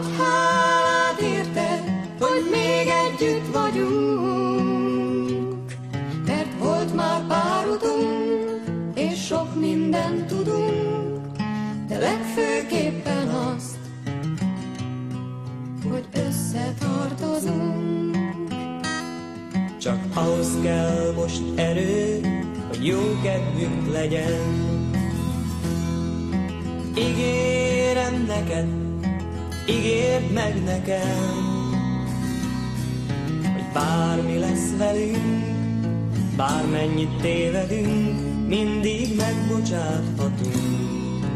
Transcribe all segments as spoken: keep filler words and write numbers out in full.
Adj hálát érte, hogy még együtt vagyunk, mert volt már pár utunk, és sok mindent tudunk, de legfőképpen azt, hogy összetartozunk. Csak ahhoz kell most erő, hogy jó kedvünk legyen. Ígérem neked, ígérd meg nekem, hogy bármi lesz velünk, bármennyit tévedünk, mindig megbocsáthatunk,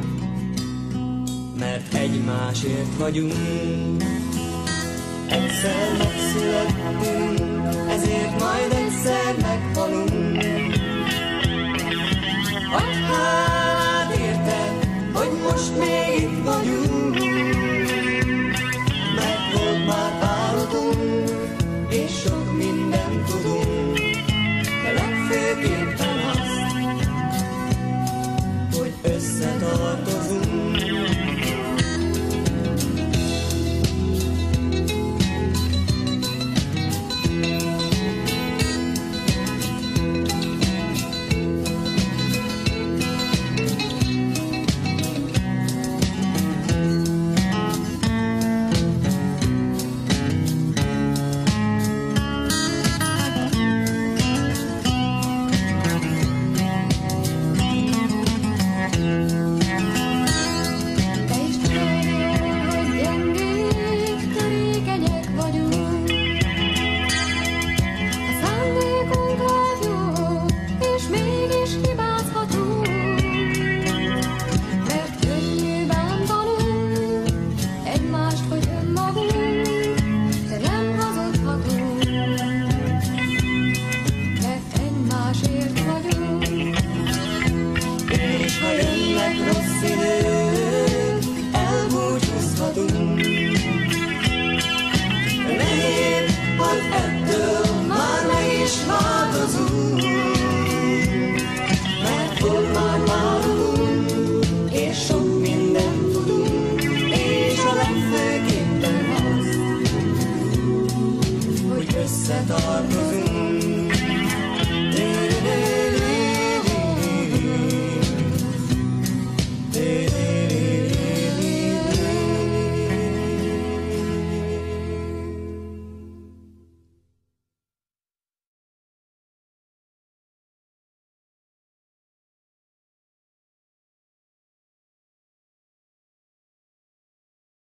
mert egymásért vagyunk. Egyszer megszülettünk, ezért majd egyszer meghalunk. Adj hálát érte, hogy most még